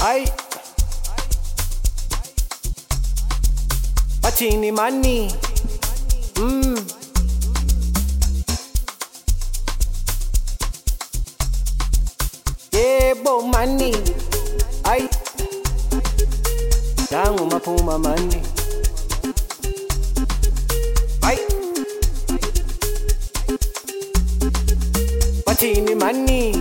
Ay, bathini mani. Yebo mani. Ay, nangu maphuma mani. Ay, bathini mani.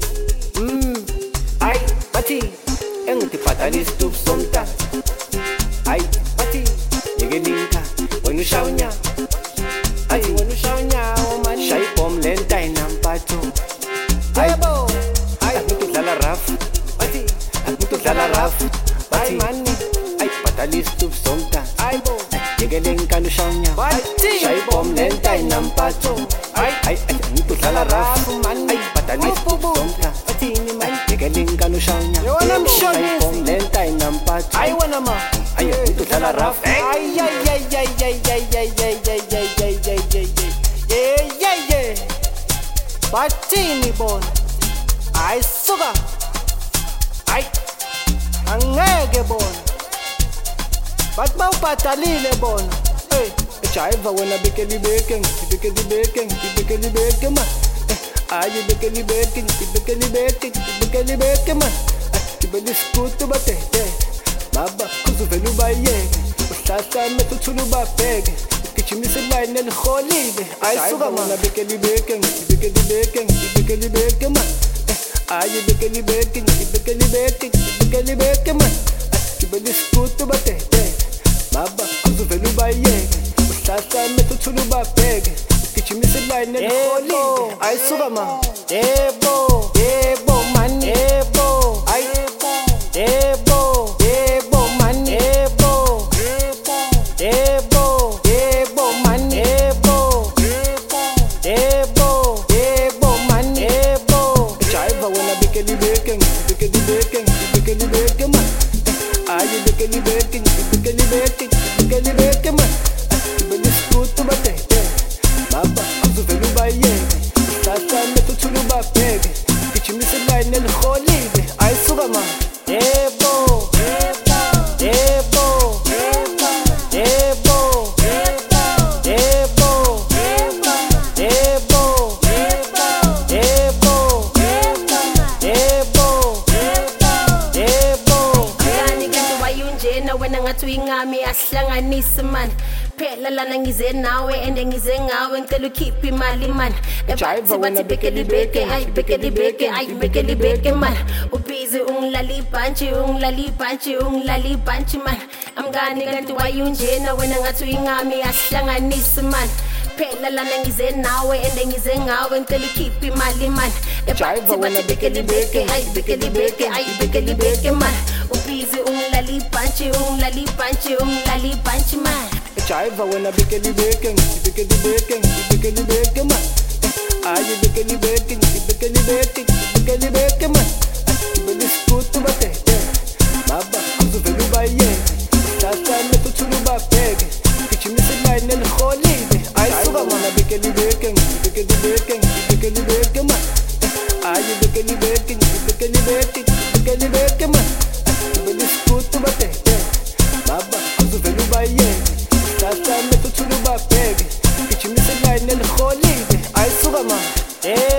Ay, bathi engitiphathalisa isitubu somntana. Ay, bathi yekelinka wena ushawunya. Ay, wena ushawunyawo mani. Shaya ibhomu lento ayinampatho. Yebo, ay ngidlala rough. Bathi ngidlala rough. Bathi mani. Ay, phathalisa isitubu somntana. Ayibo, yekelinka ushawunya. Bathi shaya ibhomu lento ayinampatho. Ay, ngidlala rough mani. Ay, phathalisa isitubu somntana. Bathini mani. Yekelinka ushawunya. Yona mshonisi. Ibhomu lento ayinampatho. Ay wena ma. Ay, ngidlala rough. Ay ay ay ay ay ay ay ay ay ay ay ay ay. Bathini bona. Ay suka. Ay angeke bona. Bathi bawubhadalile bona. Hey, Jive when I begin baking, man. Are you begin baking, man? You better scoot to bate. Baba, cause of a by ye. Last time I took to the bag. Kitchen is a line and holy. I saw man, I begin baking, man. Are you begin baking, man? You better scoot to bate. Baba, cause of a by ye. Last time I took to the bag. Kitchen is a line and holy. I saw man. Yebo, Yebo man, yebo, ay, yebo, yebo man, yebo, yebo, yebo man, yebo, yebo, yebo man. yebo. Jive when I begin baking, man. Are you begin baking, man? You better scoot to bate. Baba, cause of a by ye. Last time I took to the bag. Kitchen is a line and holy. I saw man. Yebo, yebo, yebo, yebo, yebo, yebo, yebo, yebo, yebo. Ngani kanti wayunjena wena ngathi uyingami asihlanganise man. Phela lana ngize nawe ende ngize ngawe ngicela ukhiphe imali man. Jive when I Bekeli beke ay bekeli beke man. Ubhizi ungilali ibhantshi man. Amngani kanti wayunjena wena ngathi uyingami asihlanganise man. Phela lana ngize nawe ende ngize ngawe ngicela ukhiphe imali man. Jive when I Bekeli beke man. Ubhizi ungilali ibhantshi man. Jive when I begin baking, man. Are you begin baking, man? You better scoot to bate. Baba, cause of a by ye. Last time I took to the bag. Kitchen is a line and holy. I saw man, I begin baking, man. Are you begin baking, man? You better scoot to bate. Baba, cause of a by ye. Last time I took to the bag. Kitchen is a line and holy. I saw man.